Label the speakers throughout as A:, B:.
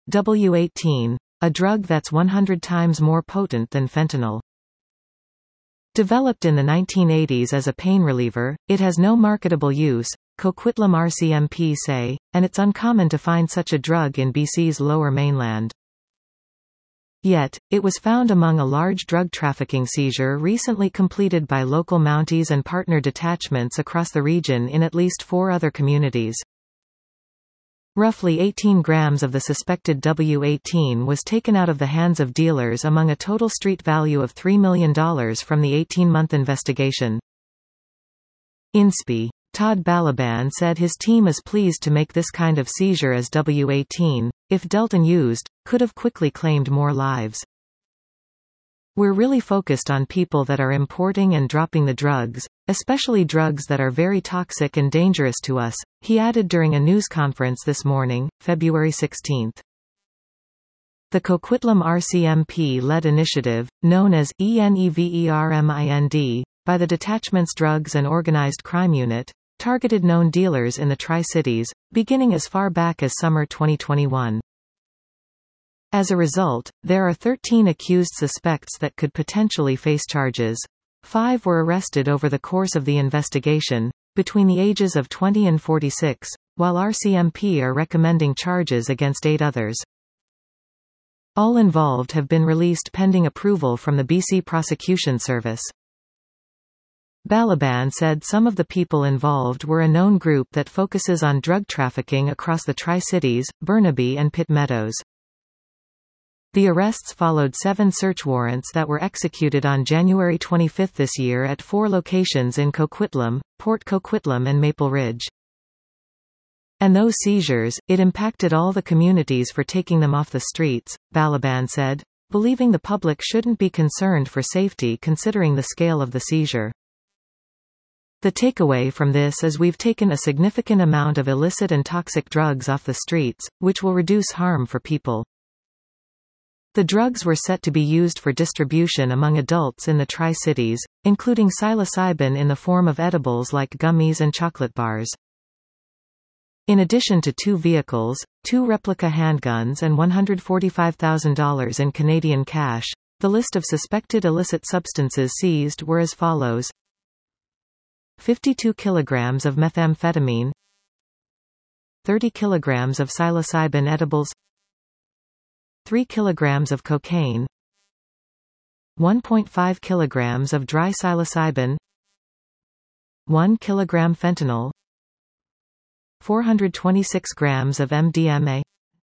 A: W18, a drug that's 100 times more potent than fentanyl. Developed in the 1980s as a pain reliever, it has no marketable use, Coquitlam RCMP say, and it's uncommon to find such a drug in BC's lower mainland. Yet, it was found among a large drug trafficking seizure recently completed by local Mounties and partner detachments across the region in at least 4 other communities. Roughly 18 grams of the suspected W18 was taken out of the hands of dealers among a total street value of $3 million from the 18-month investigation. INSPE. Todd Balaban said his team is pleased to make this kind of seizure as W18, if dealt and used, could have quickly claimed more lives. We're really focused on people that are importing and dropping the drugs, especially drugs that are very toxic and dangerous to us, he added during a news conference this morning, February 16. The Coquitlam RCMP-led initiative, known as ENEVERMIND, by the detachment's Drugs and Organized Crime Unit, targeted known dealers in the Tri-Cities, beginning as far back as summer 2021. As a result, there are 13 accused suspects that could potentially face charges. 5 were arrested over the course of the investigation, between the ages of 20 and 46, while RCMP are recommending charges against 8 others. All involved have been released pending approval from the BC Prosecution Service. Balaban said some of the people involved were a known group that focuses on drug trafficking across the Tri-Cities, Burnaby and Pitt Meadows. The arrests followed 7 search warrants that were executed on January 25 this year at 4 locations in Coquitlam, Port Coquitlam and Maple Ridge. And those seizures, it impacted all the communities for taking them off the streets, Balaban said, believing the public shouldn't be concerned for safety considering the scale of the seizure. The takeaway from this is we've taken a significant amount of illicit and toxic drugs off the streets, which will reduce harm for people. The drugs were set to be used for distribution among adults in the Tri-Cities, including psilocybin in the form of edibles like gummies and chocolate bars. In addition to 2 vehicles, 2 replica handguns and $145,000 in Canadian cash, the list of suspected illicit substances seized were as follows: 52 kilograms of methamphetamine, 30 kilograms of psilocybin edibles, 3 kilograms of cocaine, 1.5 kilograms of dry psilocybin, 1 kilogram fentanyl, 426 grams of MDMA,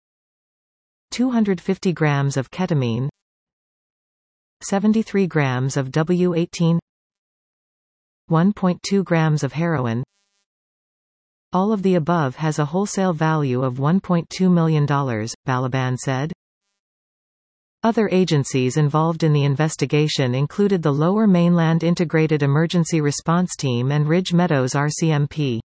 A: 250 grams of ketamine, 73 grams of W18, 1.2 grams of heroin. All of the above has a wholesale value of $1.2 million, Balaban said. Other agencies involved in the investigation included the Lower Mainland Integrated Emergency Response Team and Ridge Meadows RCMP.